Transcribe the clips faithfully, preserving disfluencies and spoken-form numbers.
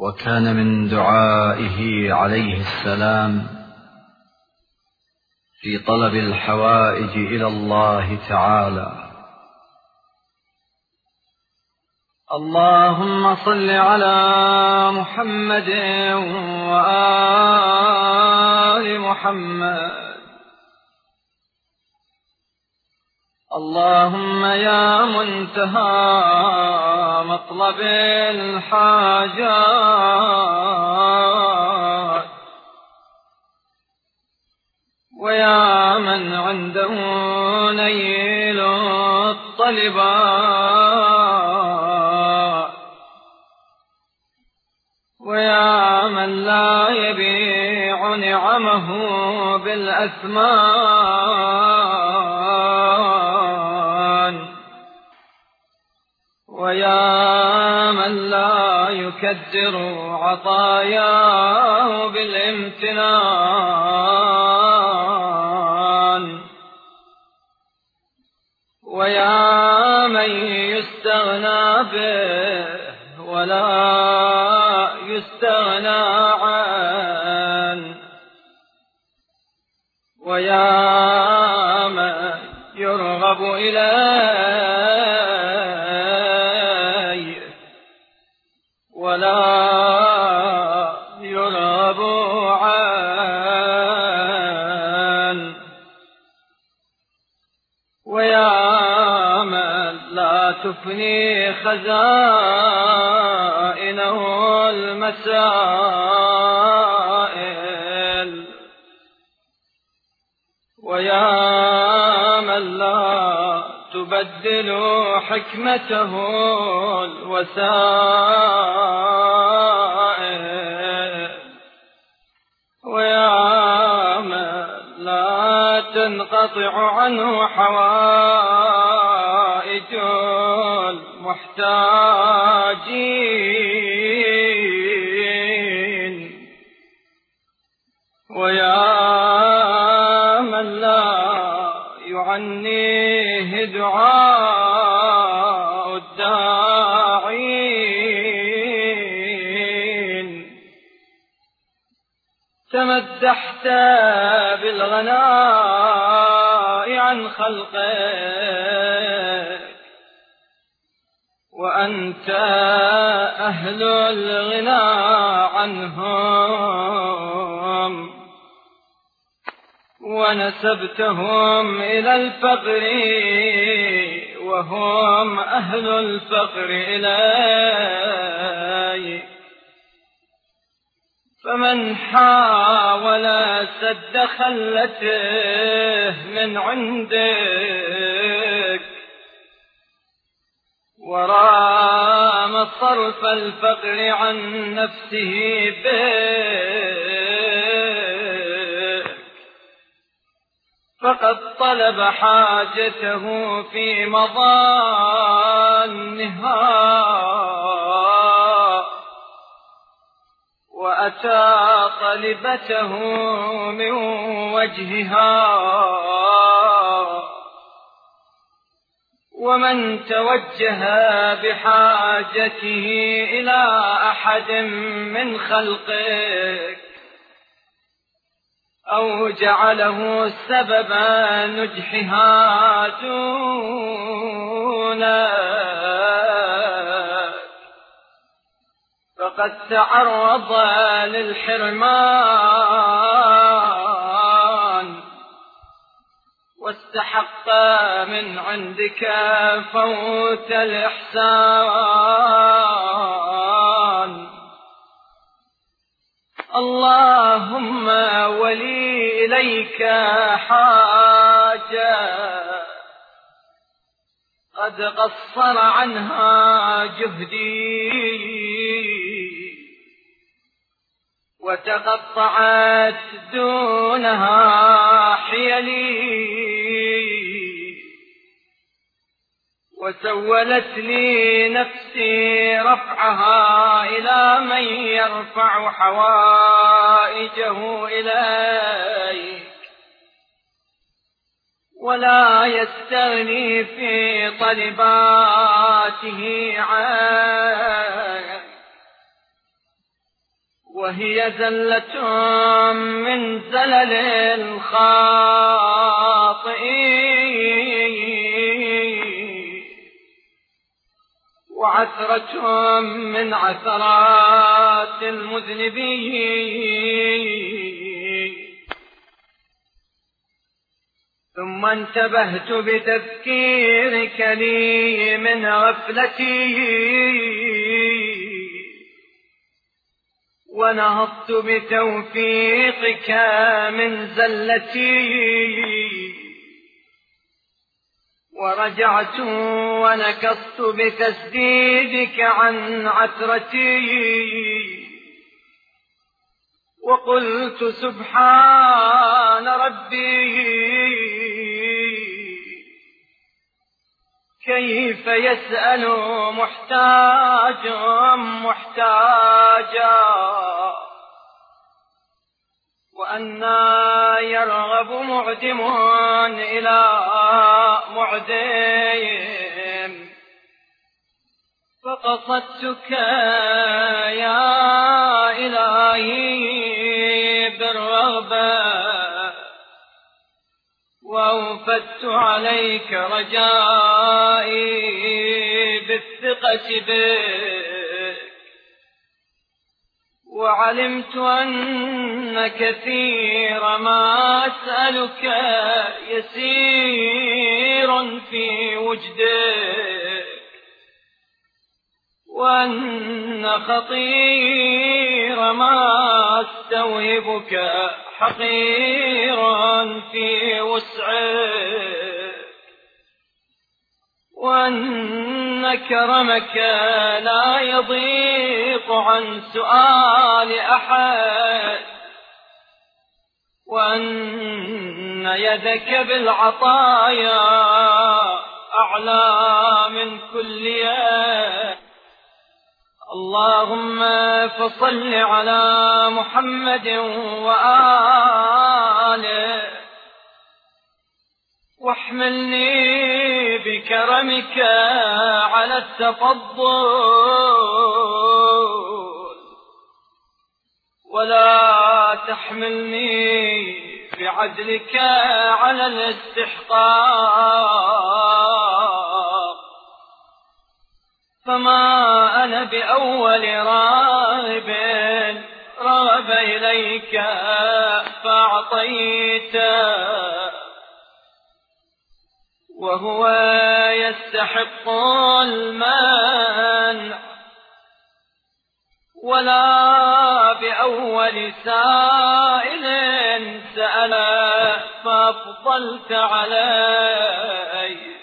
وكان من دعائه عليه السلام في طلب الحوائج إلى الله تعالى: اللهم صل على محمد وآل محمد. اللهم يا منتهى مطلب الحاجات، ويا من عنده نيل الطلبات، ويا من لا يبيع نعمه بالأثمان، ويا من لا يكدر عطاياه بالامتنان، ويا من يستغنى به ولا يستغنى عنه، ويا من يرغب إليه ولا يرغب عنه، ويا من لا تفني خزائنه المسائل، ويا من لا تبدل حكمته الوسائل، ويا من لا تنقطع عنه حوائج المحتاجين، ويا من لا يعنيه دعاء الداعين. تمدحت بالغناء عن خلقك، وأنت أهل الغنى عنهم، ونسبتهم إلى الفقر وهم أهل الفقر إليك. فمن حاول سد خلته من عندك، ورام صرف الفقر عن نفسه بك، فقد طلب حاجته في مظانها، وأتى طلبته من وجهها. ومن توجه بحاجته إلى أحد من خلقك أو جعله سبب نجحها دونك، فقد تعرض للحرمان، واستحق من عندك فوت الإحسان. اللهم ولي إليك حاجة قد قصر عنها جهدي، وتقطعت دونها حيلي، وسولت لي نفسي رفعها إلى من يرفع حوائجه إليك، ولا يستغني في طلباته عنك. وهي زلة من زلل الخاطئين، وعثرة من عثرات المذنبين. ثم انتبهت بتذكيرك لي من غفلتي، ونهضت بتوفيقك من زلتي، ورجعت ونكصت بتسديدك عن عثرتي، وقلت سبحان ربي، كيف يسأل محتاج محتاجا، وأنى يرغب معدم إلى معدم. فقصدتك يا إلهي بالرغبة، وأوفدت عليك رجائي بالثقة بك، وعلمت أن كثير ما أسألك يسير في وجدك، وأن خطير ما أستوهبك حقيرا في وسعك، وأن كرمك لا يضيق عن سؤال أحد، وأن يدك بالعطايا أعلى من كل يد. اللهم فصل على محمد وآله، واحملني بكرمك على التفضل، ولا تحملني بعدلك على الاستحقاق، فما أنا بأول راغب رغب إليك فأعطيت، وهو يستحق المنع، ولا بأول سائل سأل فأفضلت عليه،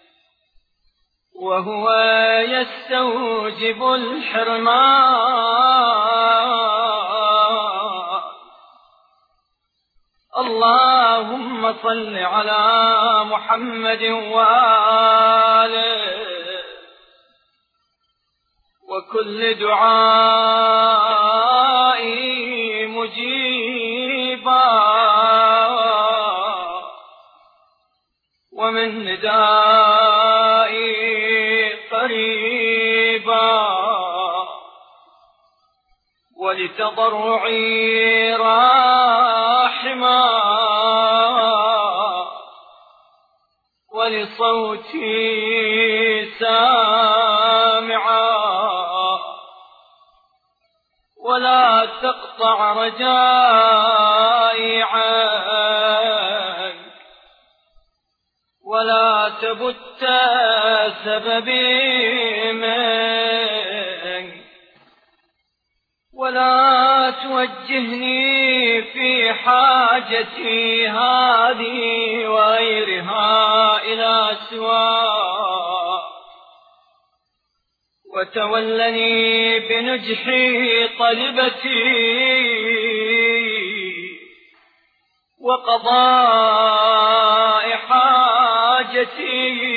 وهو يستوجب الحرمان. اللهم صل على محمد وآله، وكل دعائي مجيبا، ومن ندائي قريبا، ولتضرعي راحما، ولصوتي سامعا، ولا تقطع رجائي عنك، ولا تبت سببي منك، ولا توجهني في حاجتي هذه وغيرها إلى سواك، وتولني بنجح طلبتي وقضاء حاجتي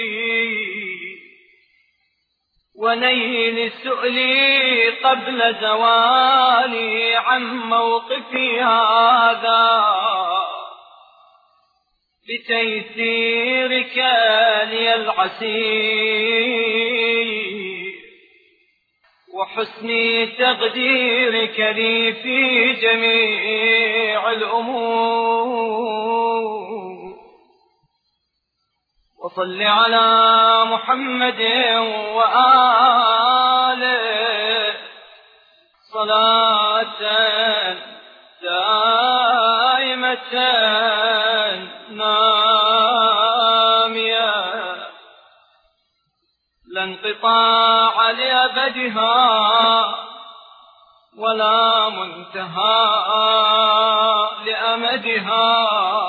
ونيل سؤلي قبل زوالي عن موقفي هذا، بتيسيرك لي العسير وحسن تقديرك لي في جميع الأمور. وصل على محمد وآله صلاة دائمة نامية لا انقطاع لأبدها ولا منتهى لأمدها.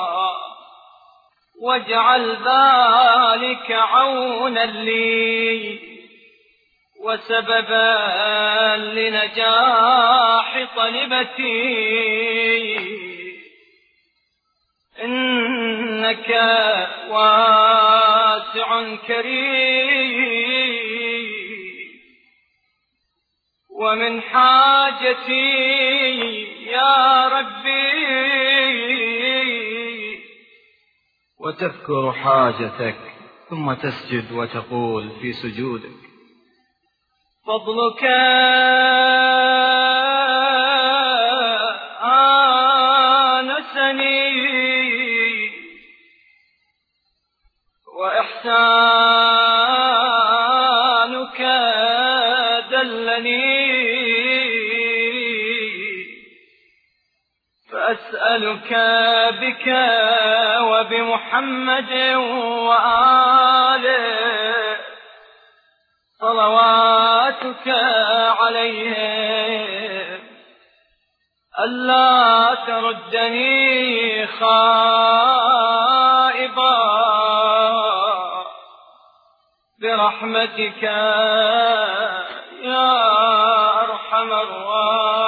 واجعل ذلك عونا لي وسببا لنجاح طلبتي، إنك واسع كريم ومن حاجتي يا ربي. وتذكر حاجتك ثم تسجد وتقول في سجودك: فضلك آنسني وإحسانك دلني، فأسألك بك وبمحمد وآله صلواتك عليهم ألا تردني خائبا برحمتك يا أرحم الراحمين.